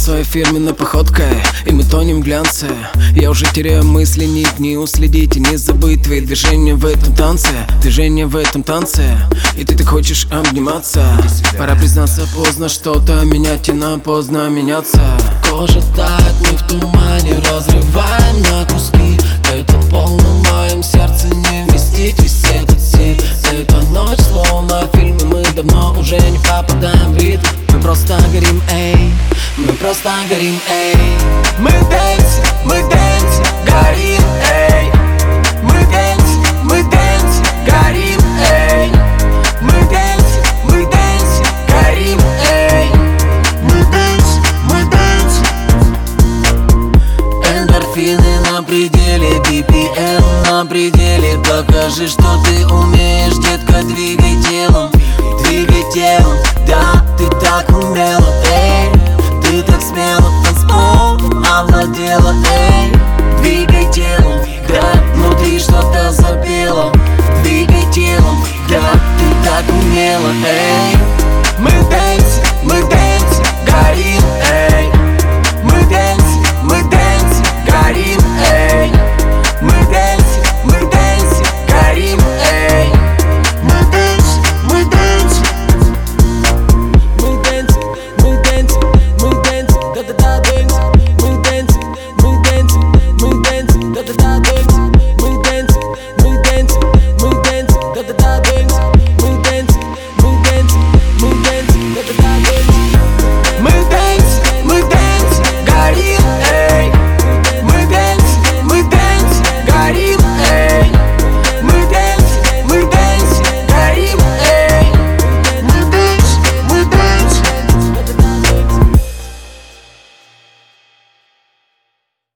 своей фирменной походкой, и мы тонем в глянце. Я уже теряю мысли, не уследить и не забыть твои движения в этом танце. Движения в этом танце, и ты так хочешь обниматься. Пора признаться, поздно что-то менять, и нам поздно меняться. Кожа тает, мы в тумане разрываем на куски. Это полно в моем сердце, не вместить весь этот стиль. Эта ночь словно фильм, и мы давно уже не попадаем в ритм. Мы просто горим, эй, мы просто горим, эй. Мы дэнсим, горим, эй. Мы дэнсим, горим, эй. Мы дэнсим, горим, эй. Мы дэнсим. Эндорфины на пределе, BPM на пределе. Покажи, что